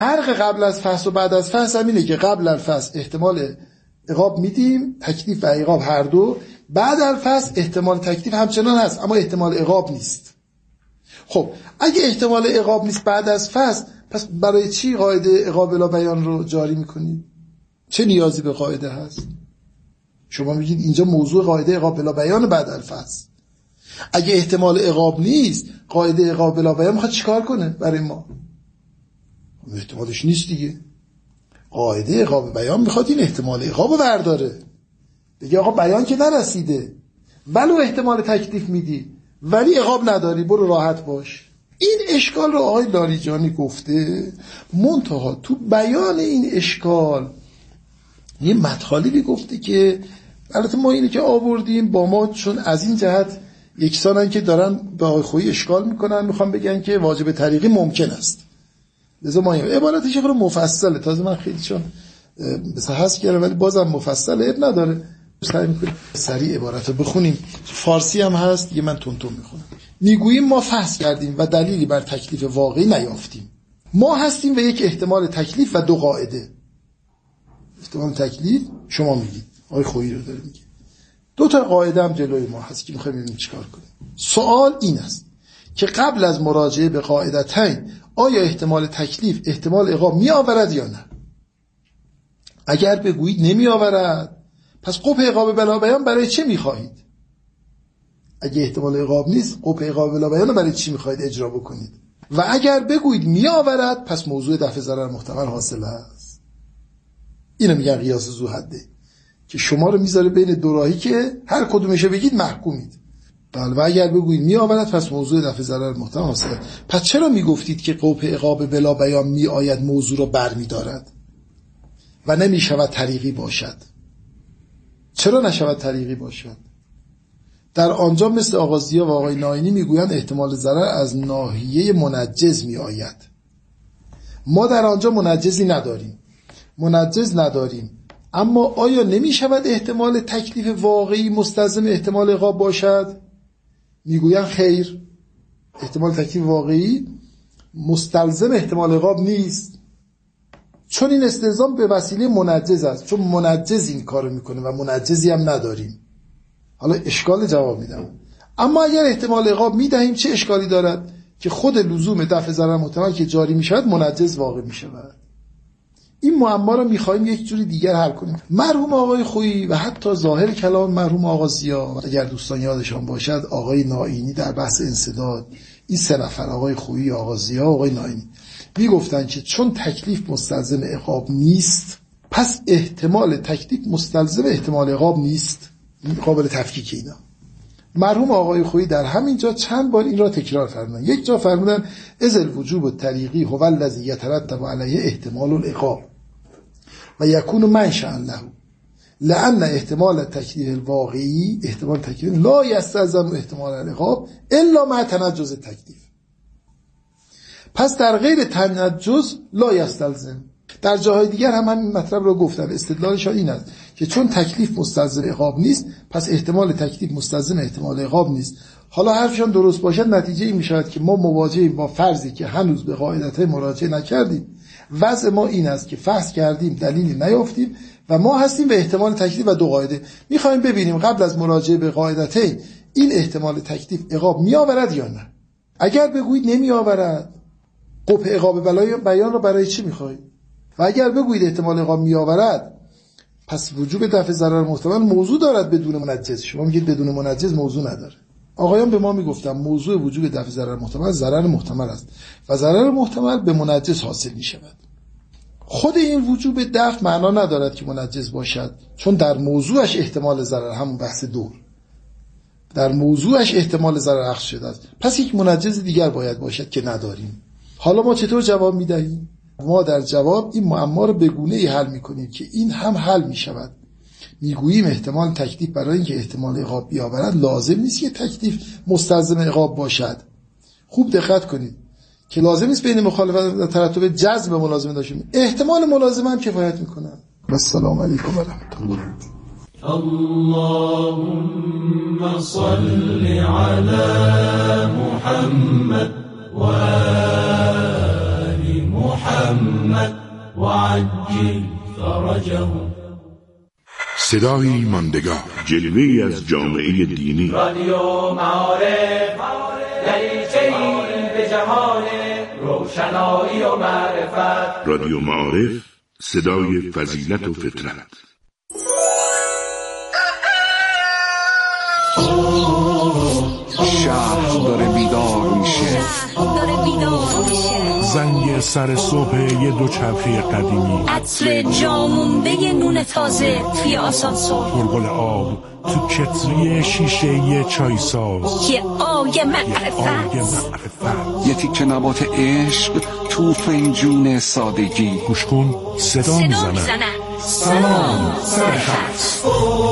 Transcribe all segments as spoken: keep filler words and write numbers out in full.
فرق قبل از فصل و بعد از فصل همینه که قبل از فصل احتمال عقاب میدیم، تکلیف و عقاب هر دو. بعد از فصل احتمال تکلیف همچنان هست اما احتمال عقاب نیست. خب اگه احتمال عقاب نیست بعد از فصل، پس برای چی قاعده عقاب بلا بیان رو جاری میکنید؟ چه نیازی به قاعده هست؟ شما میگید اینجا موضوع قاعده عقاب بلا بیان بعد از فصل. اگه احتمال عقاب نیست، قاعده عقاب بلا بیان میخواد چیکار کنه برای ما؟ احتمالش نیست دیگه. قاعده عقاب بیان میخواد این احتمال عقاب رو برداره، دیگه آقا بیان که نرسیده ولو احتمال تکلیف میدی ولی عقاب نداری، برو راحت باش. این اشکال رو آقای لاریجانی گفته، منتها تو بیان این اشکال یه مطالبی گفته که البته ما اینه که آوردیم با ما چون از این جهت یکسانن که دارن به آقای خویی اشکال میکنن، میخوام بگن که واجب طریقی ممکن است. لذا ما عبارتش خیلی مفصله، تازه من خیلی چون بسا هست کردم ولی بازم مفصله، اب نداره، سعی میکنیم سریع عبارت رو بخونیم. فارسی هم هست یه من تونتون میخونم. میگوییم ما فحص کردیم و دلیلی بر تکلیف واقعی نیافتیم. ما هستیم و یک احتمال تکلیف و دو قاعده. احتمال تکلیف شما میگید، آقای خویی رو داره میگه. دو تا قاعده هم جلوی ما هست که میخوایم ببینیم چیکار کنیم. سوال این است که قبل از مراجعه به قاعدتین آیا احتمال تکلیف احتمال عقاب می آورد یا نه؟ اگر بگویید نمی آورد، پس قبح عقاب بلا بیان برای چه می خواهید؟ اگه احتمال عقاب نیست، قبح عقاب بلا بیان برای چی می خواهید اجرا بکنید؟ و اگر بگویید می آورد، پس موضوع دفع ضرر محتمل حاصل است. اینو میگن قیاس ذو حده که شما رو میذاره بین دو راهی که هر کدومش بگید محکومید. بله، و اگر بگویید می آورد پس موضوع دفع ضرر محتمل حاصل است. پس چرا میگفتید که قبح عقاب بلا بیان می آید موضوع رو برمی دارد و نمی شود طریقی باشد؟ چرا نشود طریقی باشد؟ در آنجا مثل آقا ضیا و آقای ناینی میگویند احتمال ضرر از ناحیه منجز می آید. ما در آنجا منجزی نداریم، منجز نداریم، اما آیا نمی شود احتمال تکلیف واقعی مستلزم احتمال عقاب باشد؟ میگویند خیر، احتمال تکلیف واقعی مستلزم احتمال عقاب نیست، چون این استلزام به وسیله منجز است، چون منجز این کارو میکنه و منجزی هم نداریم. حالا اشکال جواب میدم. اما اگر احتمال عقاب میدهیم چه اشکالی دارد که خود لزوم دفع ضرر محتمل که جاری میشود منجز واقع میشود؟ این معما رو میخوایم یک جوری دیگر حل کنیم. مرحوم آقای خویی و حتی ظاهر کلام مرحوم آقا ضیا، اگر دوستان یادشان باشد، آقای ناینی در بحث انسداد، این سه نفر آقای خویی، آقا ضیا، آقای ناینی میگفتن که چون تکلیف مستلزم عقاب نیست، پس احتمال تکلیف مستلزم احتمال عقاب نیست. قابل تفکیک اینا. مرحوم آقای خویی در همین جا چند بار این را تکرار فرمودن. یک جا فرمودن از الوجوب الطریقی هو الذی یترتب علیه احتمال العقاب و یکون منشأ له، لأن احتمال تکلیف الواقعی احتمال تکلیف لا یستلزم احتمال العقاب الا مع تنجز تکلیف. پس در غیر تنجز لا یستلزم. در جاهای دیگر هم همین مطلب رو گفتن. استدلالشان این است که چون تکلیف مستلزم عقاب نیست، پس احتمال تکلیف مستلزم احتمال عقاب نیست. حالا حرفشان درست باشد، نتیجه این میشود که ما مواجهیم با فرضی که هنوز به قاعدتین مراجعه نکردیم. وضع ما این است که فحص کردیم، دلیلی نیافتیم و ما هستیم به احتمال تکلیف و دو قاعده. میخوایم ببینیم قبل از مراجعه به قاعدتین این احتمال تکلیف عقاب می آورد یا نه. اگر بگویید نمی آورد، قبح عقاب بلا بیان رو برای چی میخواید؟ و اگر بگویید احتمال عقاب می آورد، پس وجوب دفع ضرر محتمل موضوع دارد بدون منجز. شما میگید بدون منجز موضوع نداره. آقایان به ما میگفتن موضوع وجوب دفع ضرر محتمل ضرر محتمل است و ضرر محتمل به منجز حاصل می شود. خود این وجوب دفع معنا ندارد که منجز باشد، چون در موضوعش احتمال ضرر، همون بحث دور، در موضوعش احتمال ضرر اخذ شده است. پس یک منجز دیگر باید باشد که نداریم. حالا ما چطور جواب میدهیم؟ ما در جواب این معما رو به گونه‌ای حل می‌کنیم که این هم حل می‌شود. میگوییم احتمال تکلیف برای اینکه احتمال عقاب بیاورد لازم نیست که تکلیف مستلزم عقاب باشد. خوب دقت کنید که لازم نیست بین مخالفت و ترتب جزم ملازمه داشته باشیم. احتمال ملازمه هم کفایت می‌کنه. السلام علیکم و رحمت الله. اللهم صل على محمد و آل محمد. محمد وعجل فرجه. صدای ماندگار، جلوه‌ای از جامعه دینی. رادیو معارف، دریچه‌ای به جهان روشنایی و معرفت. رادیو معارف، صدای فضیلت و فطرت. شهر داره بیدار میشه، زنگ سر صبح یه دوچرخه قدیمی، عطر جامونده نون تازه توی آسانسور، بلبل آب تو کتری شیشه یه چای ساز، یه آیه معرفت، یه تیکه نبات عشق تو فنجون سادگی. گوش کن صدا میزنن. سلام سرخط.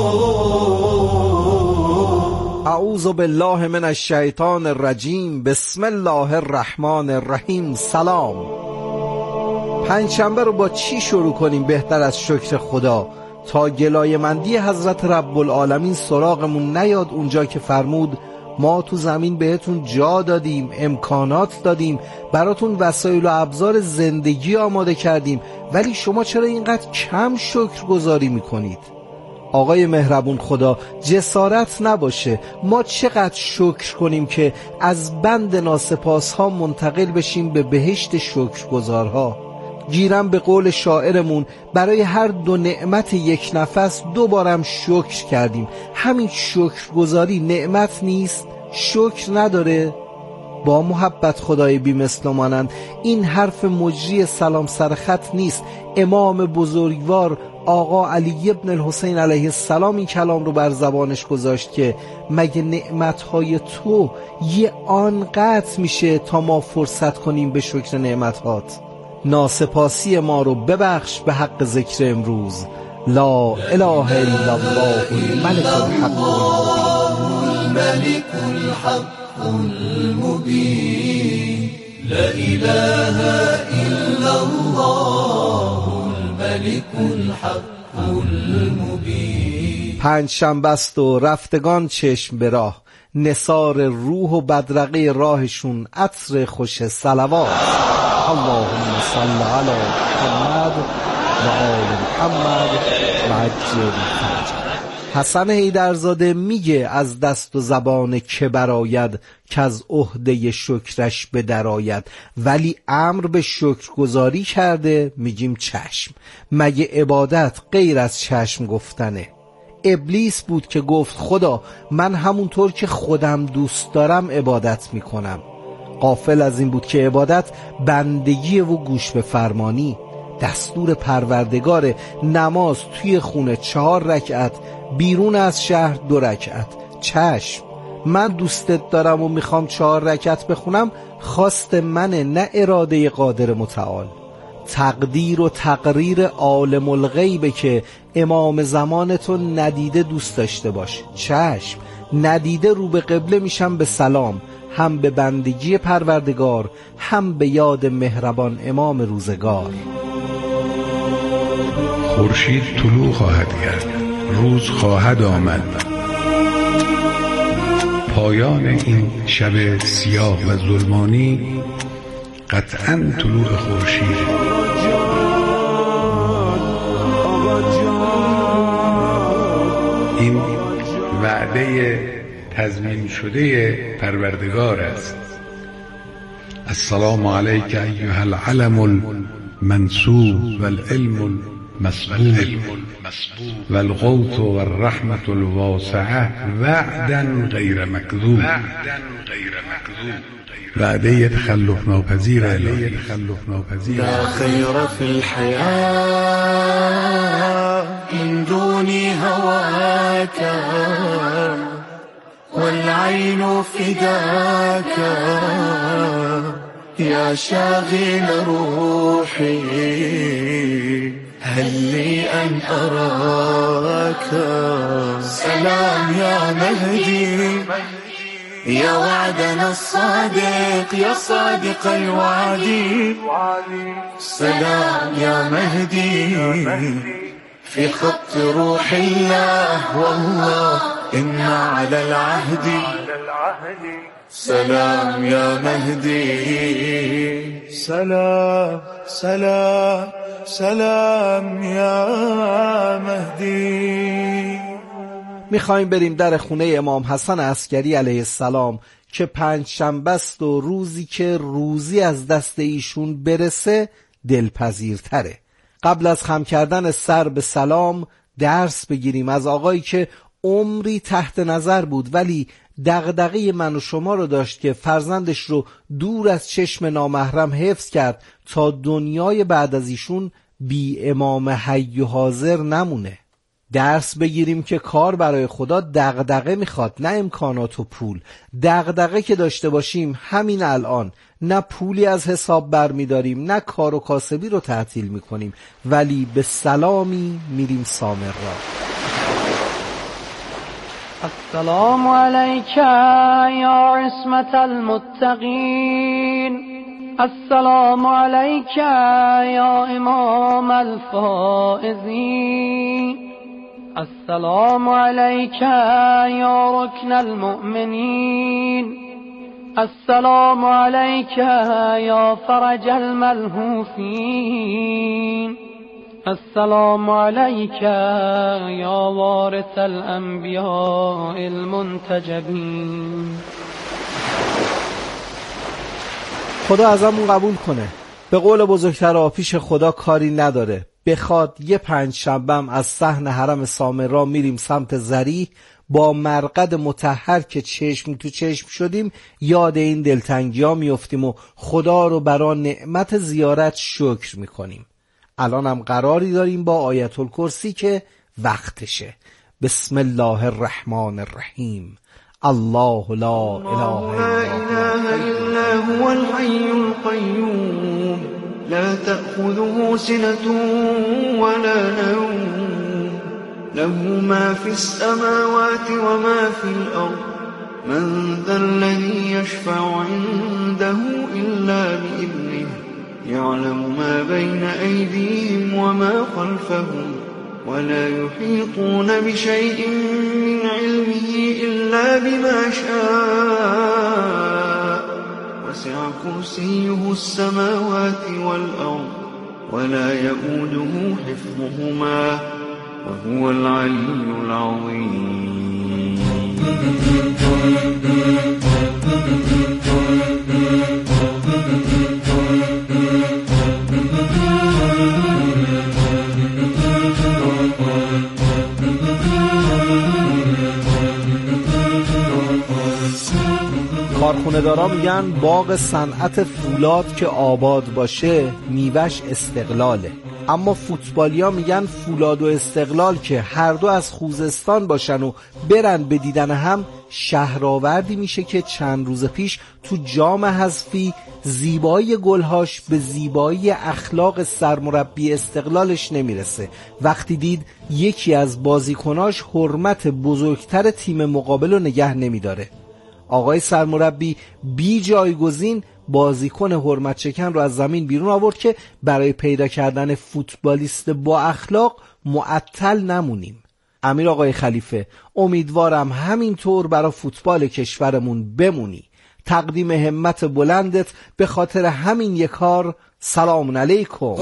اعوذ بالله من الشیطان الرجیم. بسم الله الرحمن الرحیم. سلام. پنجشنبه رو با چی شروع کنیم بهتر از شکر خدا تا گلای مندی حضرت رب العالمین سراغمون نیاد، اونجا که فرمود ما تو زمین بهتون جا دادیم، امکانات دادیم، براتون وسایل و ابزار زندگی آماده کردیم، ولی شما چرا اینقدر کم شکر گذاری میکنید؟ آقای مهربون خدا، جسارت نباشه ما چقدر شکر کنیم که از بند ناسپاس ها منتقل بشیم به بهشت شکرگزارها. گیرم به قول شاعرمون برای هر دو نعمت یک نفس دو بارم شکر کردیم. همین شکرگزاری نعمت نیست؟ شکر نداره؟ با محبت خدای بی مثل و مانند، این حرف مجری سلام سرخط نیست. امام بزرگوار آقا علی ابن الحسین علیه السلام این کلام رو بر زبانش گذاشت که مگه نعمتهای تو یه آن قطع میشه تا ما فرصت کنیم به شکر نعمتهات؟ ناسپاسی ما رو ببخش به حق ذکر امروز. لا اله الا الله الملك الحق الملك الحق المبين. لا إله إلا الله الملك الحق المبين. پنج شنبه است و رفتگان چشم به راه، نثار روح و بدرقه راهشون عطر خوش صلوات. اللهم صل علی محمد و آل محمد و عجل فرجه. حسن حیدرزاده میگه از دست و زبان که براید که از عهده شکرش به درآید، ولی امر به شکرگزاری کرده میگیم چشم. مگه عبادت غیر از چشم گفتنه؟ ابلیس بود که گفت خدا من همونطور که خودم دوست دارم عبادت میکنم. غافل از این بود که عبادت بندگی و گوش به فرمانی. دستور پروردگار نماز توی خونه چهار رکعت، بیرون از شهر دو رکعت. چشم، من دوستت دارم و میخوام چهار رکعت بخونم، خواست منه نه اراده قادر متعال. تقدیر و تقریر عالم الغیبه که امام زمانتو ندیده دوست داشته باش. چشم، ندیده رو به قبله میشم به سلام، هم به بندگی پروردگار، هم به یاد مهربان امام روزگار. خورشید طلوع خواهد کرد، روز خواهد آمد. پایان این شب سیاه و ظلمانی قطعاً طلوع خورشید. این وعده تضمین شده پروردگار است. السلام علیک ایها العلم المنصوب والعلم المسبوق والغوث والرحمة الواسعة وعدا غیر مکذوب. وعده تخلف ناپذیر الهی. لا خیر فی الحیاة من دون هواك والعين فداك يا شاغل روحي هل لي أن أراك. سلام يا مهدي يا وعدنا الصادق يا صادق الوعد. سلام يا مهدي في خط روح الله والله إن على العهد سلام يا مهدي سلام سلام سلام یا مهدی. میخوایم بریم در خونه امام حسن عسکری علیه السلام که پنج شنبه است و روزی که روزی از دست ایشون برسه دلپذیرتره. قبل از خم کردن سر به سلام درس بگیریم از آقایی که عمری تحت نظر بود ولی دغدغه من و شما رو داشت که فرزندش رو دور از چشم نامحرم حفظ کرد تا دنیای بعد از ایشون بی امام حی و حاضر نمونه. درس بگیریم که کار برای خدا دغدغه میخواد، نه امکانات و پول. دغدغه که داشته باشیم همین الان نه پولی از حساب بر میداریم نه کار و کاسبی رو تعطیل میکنیم، ولی به سلامی میریم سامرا. السلام علیک یا عصمت المتقین، السلام علیک یا امام الفائزین، السلام علیک یا رکن المؤمنین، السلام علیک یا فرج الملهوفین، السلام علیک یا وارث الانبیاء المنتجبین. خدا ازمون قبول کنه. به قول بزرگترها پیش خدا کاری نداره. بخواد یه پنج شنبه‌ام از صحن حرم سامرا میریم سمت ذریح، با مرقد مطهر که چشم تو چشم شدیم یاد این دلتنگی ها میفتیم و خدا رو برای نعمت زیارت شکر میکنیم. الان هم قراری داریم با آیت الکرسی که وقتشه. بسم الله الرحمن الرحیم. الله لا اله الا هو الحي القيوم لا تأخذه سنة ولا نوم له ما في السماوات وما في الأرض من ذا الذي يشفع عنده إلا بإذنه يعلم ما بين أيديهم وما خلفهم ولا يحيطون بشيء من علمه إلا بما شاء وسع كرسيه السماوات والأرض ولا يؤوده حفظهما وهو العلي العظيم. کارخونه دارا میگن باغ صنعت فولاد که آباد باشه میوه‌اش استقلاله، اما فوتبالیا میگن فولاد و استقلال که هر دو از خوزستان باشن و برن به دیدن هم شهرآوردی میشه که چند روز پیش تو جام حذفی زیبایی گلهاش به زیبایی اخلاق سرمربی استقلالش نمیرسه. وقتی دید یکی از بازیکناش حرمت بزرگتر تیم مقابل رو نگه نمیداره. آقای سرمربی بی جایگزین بازیکن حرمت شکن رو از زمین بیرون آورد که برای پیدا کردن فوتبالیست با اخلاق معطل نمونیم. امیر آقای خلیفه، امیدوارم همینطور برای فوتبال کشورمون بمونی. تقدیم همت بلندت به خاطر همین یک کار. سلام علیکم.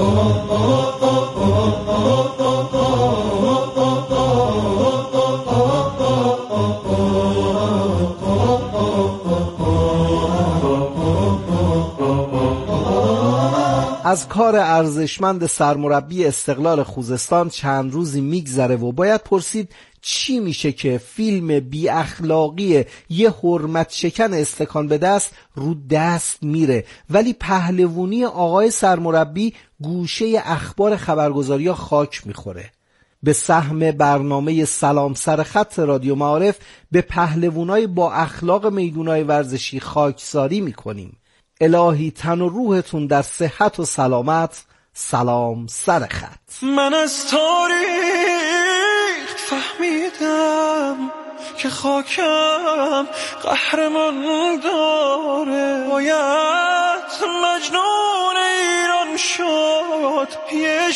از کار ارزشمند سرمربی استقلال خوزستان چند روزی میگذره و باید پرسید چی میشه که فیلم بی اخلاقی یه حرمت شکن استکان به دست رو دست میره، ولی پهلوونی آقای سرمربی گوشه اخبار خبرگزاری ها خاک میخوره. به سهم برنامه سلام سر خط رادیو معارف به پهلوانای با اخلاق میدونای ورزشی خاکساری میکنیم. الهی تن و روحتون در صحت و سلامت. سلام سر خط. من از تاریخ فهمیدم که خاکم قهرمان داره، باید مجنون ایران شد،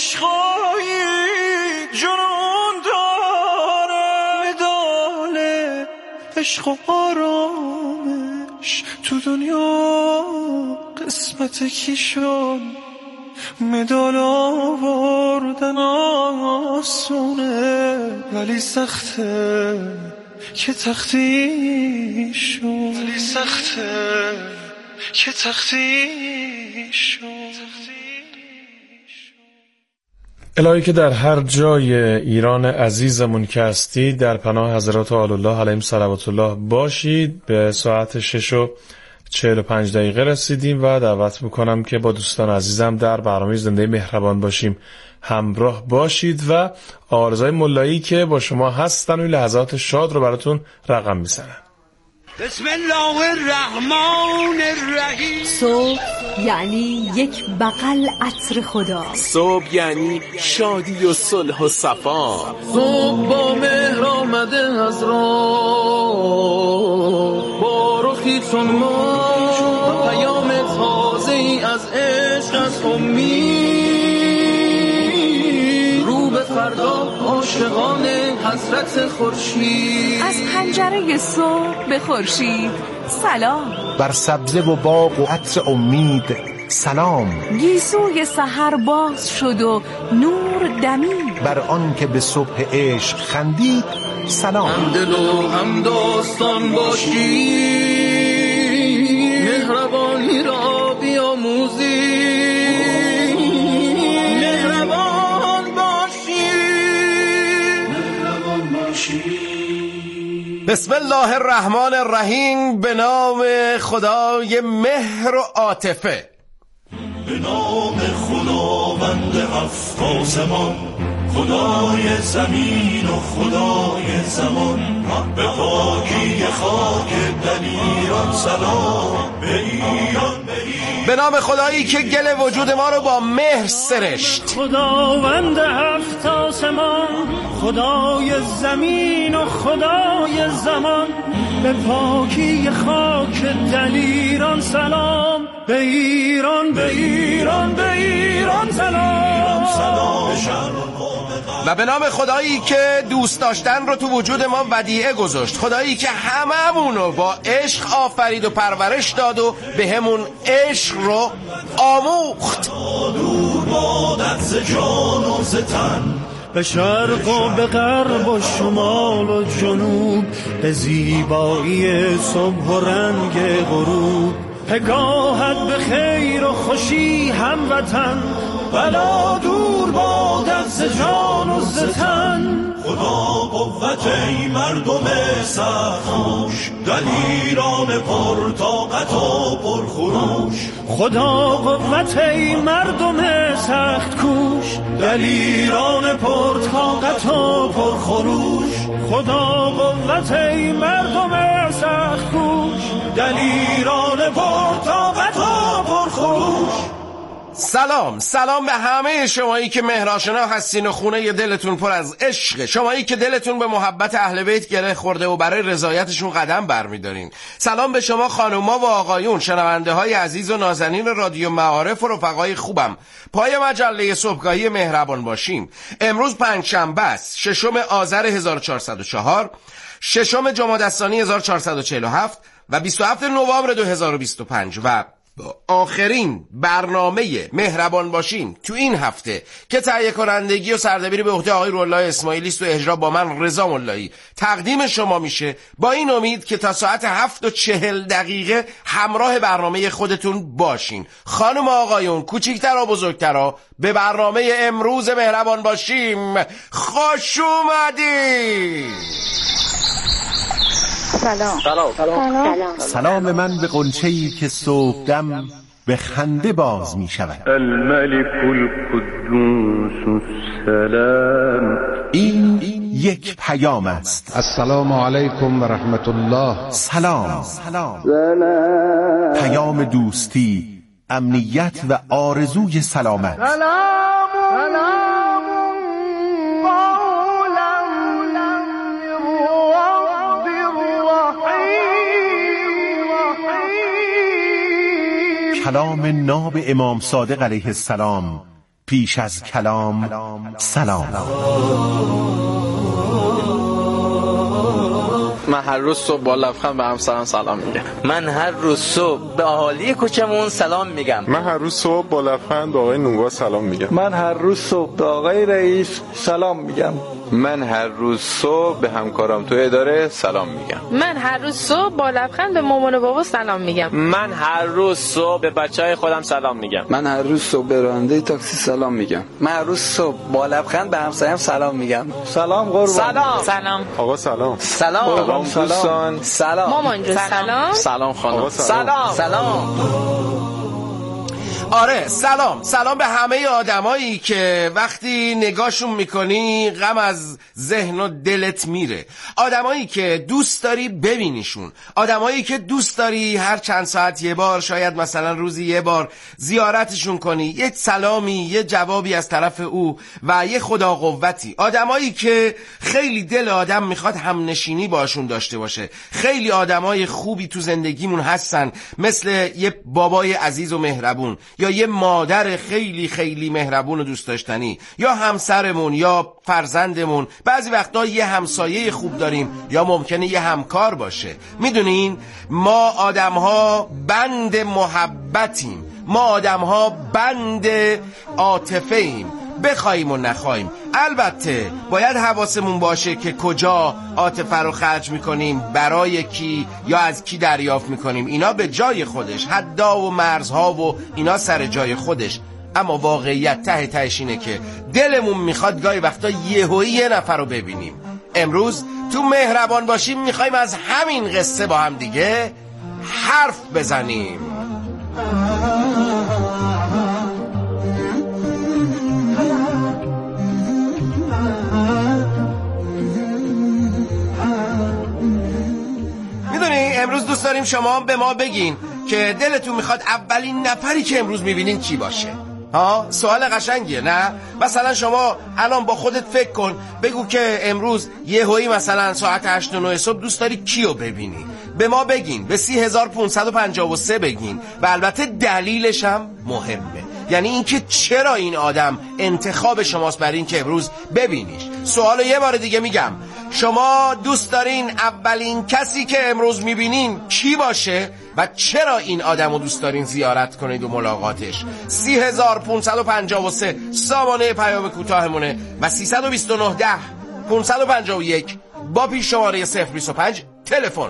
عشقایی جنون داره، مدال عشق و آرامش تو دنیا قسمت کی شد؟ مدال آوردن آسونه ولی سخته که تختی شد، ولی سخته که تختی شد. الهی که در هر جای ایران عزیزمون که هستید در پناه حضرات آل الله علیهم صلوات الله باشید. به ساعت شش و چهل و پنج دقیقه رسیدیم و دعوت میکنم که با دوستان عزیزم در برنامه زنده مهربان باشیم همراه باشید و آرزای ملایی که با شما هستن و لحظات شاد رو براتون رقم میزنن. بسم الله الرحمن الرحیم. صبح یعنی یک بغل عطر خدا. صبح یعنی شادی و صلح و صفا. صبح با مهر آمده از راه، با رخی چون ما پیام تازه ای از عشق، از امید رو به فردا عاشقانه حضرت خورشید. از پنجره صبح به خورشید سلام، بر سبزه و باغ و عطر امید سلام. گیسوی سحر باز شد و نور دمید، بر آن که به صبح عشق خندید سلام. هم دل و هم داستان باشی، مهربانی را بیاموزی، مهربان باشی، مهربان باشی. بسم الله الرحمن الرحیم. به نام خدای مهر و عاطفه. به نام خداوند هفت آسمان، خدای زمین و خدای زمان. به پاکی خاک دلیران سلام، به ایران به ایران. به نام خدایی که گل وجود ما رو با مهر سرشت. خداوند هفت آسمان، خدای زمین و خدای زمان. به پاکی خاک دلیران سلام، به ایران به ایران به ایران سلام، سلام. و به نام خدایی که دوست داشتن رو تو وجود ما ودیعه گذاشت، خدایی که هممونو با عشق آفرید و پرورش داد و به همون عشق رو آموخت. دور بادت ز جان و ز تن، به شرق و به غرب و شمال و جنوب، به زیبایی صبح و رنگ غروب. پگاهت به خیر و خوشی هموطن، بلا دور بادت ز جان و ز تن. خدا قوت ای مردم سرخوش، دلیران پر طاقت و پر خروش. خدا قوت ای مردم سخت کوش، دلیران پر طاقت و پر خروش. خدا قوت ای مردم سخت کوش، دلیران پر طاقت و پر خروش. سلام سلام به همه شمایی که مهرآشنا هستین و خونه دلتون پر از عشق، شمایی که دلتون به محبت اهل بیت گره خورده و برای رضایتشون قدم برمیدارین. سلام به شما خانوما و آقایون، شنونده های عزیز و نازنین رادیو معارف و رفقای خوبم. پای مجله صبحگاهی مهربان باشیم. امروز پنجشنبه است، ششم آذر هزار و چهارصد و چهار، ششم جمادی الثانی هزار و چهارصد و چهل و هفت و بیست و هفتم نوامبر دو هزار و بیست و پنج و آخرین برنامه مهربان باشیم تو این هفته که تهیه کنندگی و سردبیری به عهده آقای روح‌الله اسماعیلی است و اجرا با من رضا ملایی تقدیم شما میشه، با این امید که تا ساعت هفت و چهل دقیقه همراه برنامه خودتون باشین. خانم آقایون، کوچیکتر و بزرگترها، به برنامه امروز مهربان باشیم خوش اومدید. سلام. سلام. سلام. سلام من به غنچه‌ای که صبحدم به خنده باز می شود. الملك القدوس السلام. این یک پیام است. السلام علیکم و رحمت الله. سلام. سلام. پیام دوستی، امنیت و آرزوی سلامت. سلام. سلام. کلام ناب امام صادق علیه السلام، پیش از کلام سلام. من هر روز صبح با لبخند به همسرم سلام میگم. من هر روز صبح به اهالی کوچمون سلام میگم. من هر روز صبح با لبخند به آقای نونوا سلام میگم. من هر روز صبح به آقای رئیس سلام میگم. من هر روز صبح به همکارم تو اداره سلام میگم. من هر روز صبح با لبخند به مامان و بابا سلام میگم. من هر روز صبح به بچهای خودم سلام میگم. من هر روز صبح به راننده تاکسی سلام میگم. من هر روز صبح با لبخند به همسایم سلام میگم. سلام قربان. سلام. سلام. آقا سلام. سلام. سلام دوستان. سلام. مامان جون سلام. سلام خانم. سلام. سلام. آره سلام. سلام به همه آدمایی که وقتی نگاهشون میکنی غم از ذهن و دلت میره. آدمایی که دوست داری ببینیشون، آدمایی که دوست داری هر چند ساعت یه بار، شاید مثلا روزی یه بار زیارتشون کنی، یه سلامی، یه جوابی از طرف او و یه خدا قوتی. آدمایی که خیلی دل آدم میخواد همنشینی باشون داشته باشه. خیلی آدمای خوبی تو زندگیمون هستن، مثل یه بابای عزیز و مهربون، یا یه مادر خیلی خیلی مهربون و دوست داشتنی، یا همسرمون، یا فرزندمون. بعضی وقتا یه همسایه خوب داریم، یا ممکنه یه همکار باشه. میدونین ما آدم‌ها بند محبتیم، ما آدم‌ها بند عاطفه ایم، بخوایم و نخوایم. البته باید حواسمون باشه که کجا عاطفه رو خرج میکنیم، برای کی یا از کی دریافت میکنیم. اینا به جای خودش، حدا و مرزها و اینا سر جای خودش. اما واقعیت ته تهش اینه که دلمون میخواد گاهی وقتا یهویی یه نفر رو ببینیم. امروز تو مهربان باشیم میخوایم از همین قصه با هم دیگه حرف بزنیم. امروز دوست داریم شما به ما بگین که دلتون میخواد اولین نفری که امروز میبینین کی باشه. ها سوال قشنگیه نه؟ مثلا شما الان با خودت فکر کن، بگو که امروز یهویی مثلا ساعت هشت و نه صبح دوست داری کیو ببینی. به ما بگین، به سی هزار و پانصد و پنجاه و سه بگین و البته دلیلش هم مهمه، یعنی اینکه چرا این آدم انتخاب شماست برای این که امروز ببینیش. سوالو یه بار دیگه میگم، شما دوست دارین اولین کسی که امروز میبینین کی باشه و چرا این آدمو دوست دارین زیارت کنید و ملاقاتش؟ سی هزار و پانصد و پنجاه و سه سامانه پیام کوتاهمونه و سیصد و بیست و نه ده پانصد و پنجاه و یک با پیش شماره صفر بیست و پنج تلفن.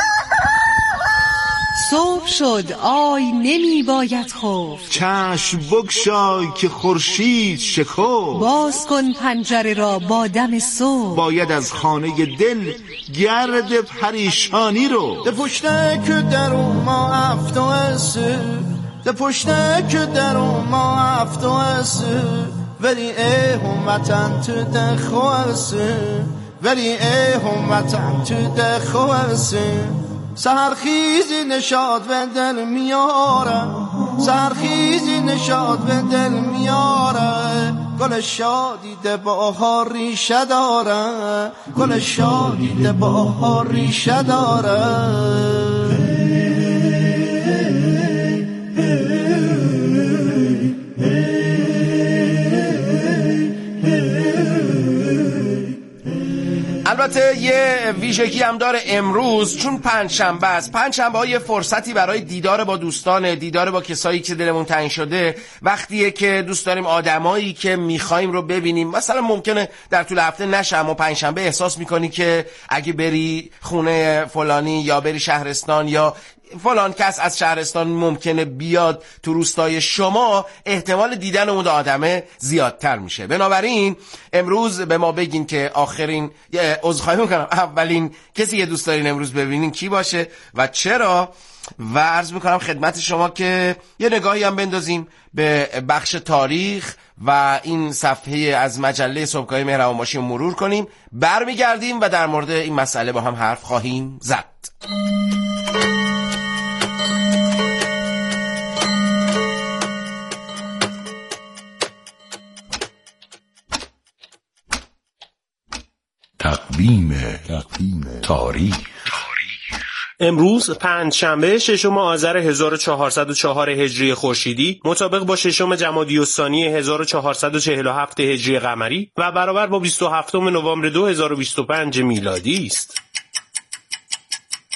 صبح شد آی نمی باید خفت، چشم بگشای که خورشید شکفت، باز کن پنجره را با دم صبح، باید از خانه دل گرد پریشانی رو. ده پشته که در ما افتو اسه، ده پشته که در ما افتو اسه، ولی ای هم وطن تو ده خواسه، ولی ای هم وطن تو ده خواسه. سحرخیزی نشاد به دل میاره، سحرخیزی نشاد به دل میاره، گل شادی ده بهار ریشه داره، گل شادی ده بهار ریشه داره. البته یه ویژگی هم داره امروز، چون پنجشنبه است. پنجشنبه ها یه فرصتی برای دیدار با دوستان، دیدار با کسایی که دلمون تنگ شده. وقتیه که دوست داریم آدمایی که میخوایم رو ببینیم. مثلا ممکنه در طول هفته نشه، اما پنجشنبه احساس میکنی که اگه بری خونه فلانی یا بری شهرستان یا فلان کس از شهرستان ممکنه بیاد تو روستای شما، احتمال دیدن اون آدمه زیادتر میشه. بنابراین امروز به ما بگین که آخرین عذرخواهی میکنم اولین کسی که دوست دارین امروز ببینین کی باشه و چرا. و عرض میکنم خدمت شما که یه نگاهی هم بندازیم به بخش تاریخ و این صفحه از مجله صبحگاهی مهربان باشیم مرور کنیم، برمیگردیم و در مورد این مسئله با هم حرف خواهیم زد. تقویم تاریخ. امروز پنجشنبه ششم آذر هزار و چهارصد و چهار هجری خورشیدی مطابق با ششم جمادی الثانی هزار و چهارصد و چهل و هفت هجری قمری و برابر با بیست و هفتم نوامبر دو هزار و بیست و پنج میلادی است.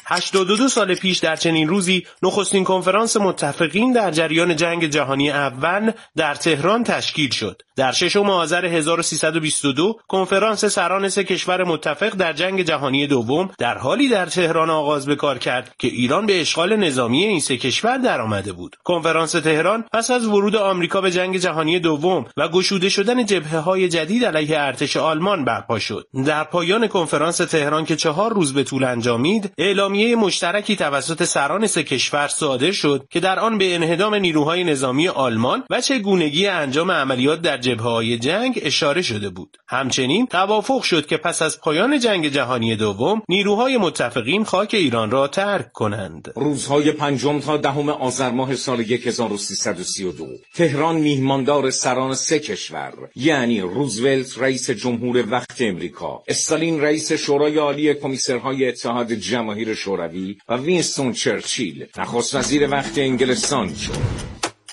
هشتاد و دو سال پیش در چنین روزی نخستین کنفرانس متفقین در جریان جنگ جهانی اول در تهران تشکیل شد. در ششم آذر هزار و سیصد و بیست و دو کنفرانس سران سه کشور متفق در جنگ جهانی دوم در حالی در تهران آغاز به کار کرد که ایران به اشغال نظامی این سه کشور درآمده بود. کنفرانس تهران پس از ورود آمریکا به جنگ جهانی دوم و گشوده شدن جبهه‌های جدید علیه ارتش آلمان برپا شد. در پایان کنفرانس تهران که چهار روز به طول انجامید، اعلامیه مشترکی توسط سران سه کشور صادر شد که در آن به انهدام نیروهای نظامی آلمان و چگونگی انجام عملیات در جبهه‌های جنگ اشاره شده بود. همچنین توافق شد که پس از پایان جنگ جهانی دوم نیروهای متفقین خاک ایران را ترک کنند. روزهای پنجم تا دهم آذر ماه سال هزار و سیصد و سی و دو تهران میهماندار سران سه کشور یعنی روزولت رئیس جمهور وقت امریکا، استالین رئیس شورای عالی کمیسرهای اتحاد جماهیر شوروی و وینستون چرچیل نخست وزیر وقت انگلستان شد.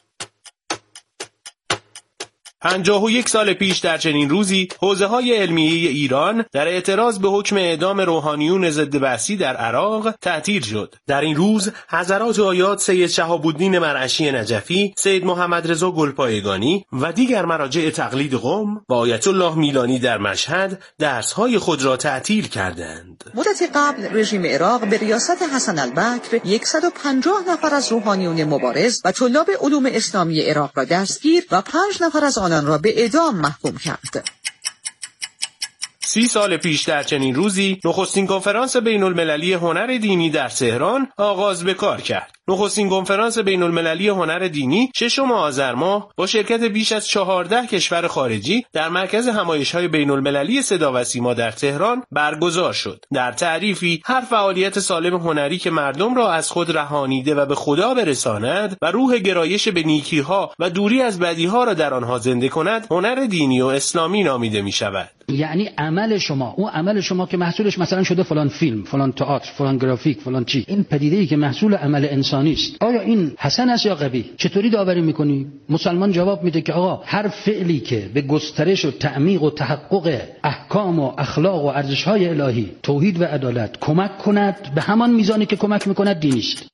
پنجاه و یک سال پیش در چنین روزی حوزه‌های علمیه ایران در اعتراض به حکم اعدام روحانیون ضد بعثی در عراق تعطیل شد. در این روز حضرات آیات سید شهاب الدین مرعشی نجفی، سید محمد رضا گلپایگانی و دیگر مراجع تقلید قم و آیت الله میلانی در مشهد درس‌های خود را تعطیل کردند. مدت قبل رژیم عراق به ریاست حسن البکر صد و پنجاه نفر از روحانیون مبارز و طلاب علوم اسلامی عراق را دستگیر و پنج نفر از آن را به اعدام محکوم کرد. سی سال پیش در چنین روزی نخستین کنفرانس بین المللی هنر دینی در تهران آغاز به کار کرد. نخستین کنفرانس بین المللی هنر دینی ششم آذر ماه با شرکت بیش از چهارده کشور خارجی در مرکز همایش‌های بین المللی صدا و سیما در تهران برگزار شد. در تعریفی هر فعالیت سالم هنری که مردم را از خود رهانیده و به خدا برساند و روح گرایش به نیکی‌ها و دوری از بدی‌ها را در آنها زنده کند، هنر دینی و اسلامی نامیده می‌شود. یعنی عمل شما، اون عمل شما که محصولش مثلا شده فلان فیلم، فلان تئاتر، فلان گرافیک، فلان چی، این پدیده‌ای که محصول عمل انسانی است، آیا این حسن است یا قبیح؟ چطوری داوری می‌کنی؟ مسلمان جواب میده که آقا هر فعلی که به گسترش و تعمیق و تحقق احکام و اخلاق و ارزش‌های الهی، توحید و عدالت کمک کند، به همان میزانی که کمک می‌کند دینی است.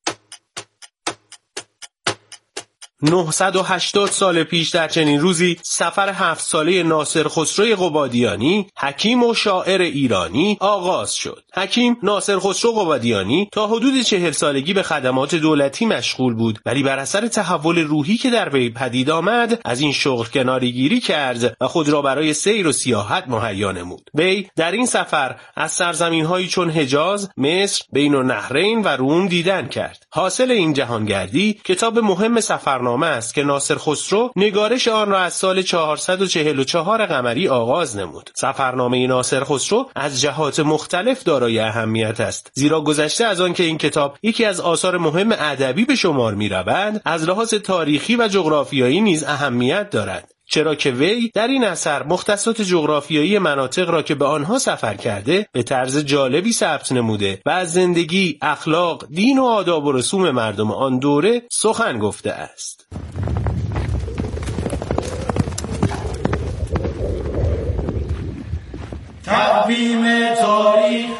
نهصد و هشتاد سال پیش در چنین روزی سفر هفت ساله ناصر خسرو قبادیانی، حکیم و شاعر ایرانی آغاز شد. حکیم ناصر خسرو قبادیانی تا حدود چهل سالگی به خدمات دولتی مشغول بود، ولی بر اثر تحول روحی که در وی پدید آمد از این شغل کناره‌گیری کرد و خود را برای سیر و سیاحت مهیا نمود. وی در این سفر از سرزمین‌هایی چون حجاز، مصر، بین النهرین و روم دیدن کرد. حاصل این جهانگردی کتاب مهم سفر نامه است که ناصر خسرو نگارش آن را از سال چهارصد و چهل و چهار قمری آغاز نمود. سفرنامه ناصر خسرو از جهات مختلف دارای اهمیت است، زیرا گذشته از آن که این کتاب یکی از آثار مهم ادبی به شمار می‌رود، از لحاظ تاریخی و جغرافیایی نیز اهمیت دارد، چرا که وی در این اثر مختصات جغرافیایی مناطق را که به آنها سفر کرده به طرز جالبی ثبت نموده و از زندگی، اخلاق، دین و آداب و رسوم مردم آن دوره سخن گفته است. تقویم تاریخ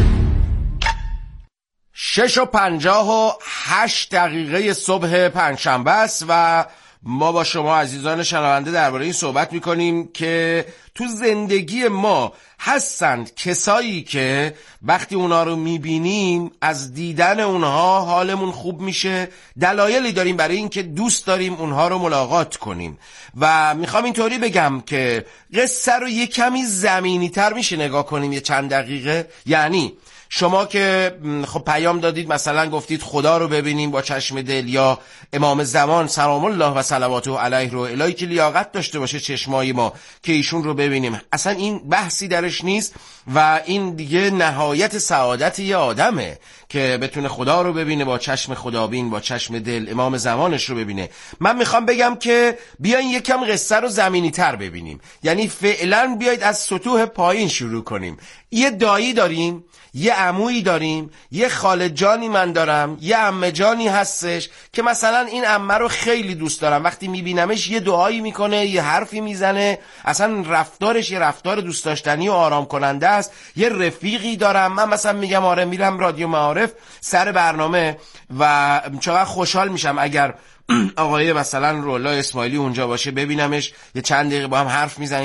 شش و پنجاه و هشت دقیقه صبح پنجشنبه است و ما با شما عزیزان شنونده درباره این صحبت میکنیم که تو زندگی ما هستند کسایی که وقتی اونا رو میبینیم از دیدن اونها حالمون خوب میشه. دلایلی داریم برای این که دوست داریم اونها رو ملاقات کنیم و میخوام اینطوری بگم که قصه رو یه کمی زمینی تر میشه نگاه کنیم یه چند دقیقه. یعنی شما که خب پیام دادید مثلا گفتید خدا رو ببینیم با چشم دل، یا امام زمان سلام الله و صلواته علیه رو الهی که لیاقت داشته باشه چشمای ما که ایشون رو ببینیم، اصلا این بحثی درش نیست و این دیگه نهایت سعادت یه آدمه که بتونه خدا رو ببینه با چشم خدابین، با چشم دل امام زمانش رو ببینه. من میخوام بگم که بیاین یکم قصه رو زمینی تر ببینیم، یعنی فعلا بیایید از سطوح پایین شروع کنیم. یه دایی داریم، یه عمویی داریم، یه خاله جانی من دارم، یه عمه جانی هستش که مثلا این عمه رو خیلی دوست دارم، وقتی میبینمش یه دعایی میکنه، یه حرفی میزنه، اصلا رفتارش یه رفتار دوست داشتنی و آرام کننده است. یه رفیقی دارم، من مثلا میگم آره میرم رادیو معارف سر برنامه و چقدر خوشحال میشم اگر آقای مثلا رولا اسماعیلی اونجا باشه، ببینمش یه چند دقیقه با هم حرف میزنیم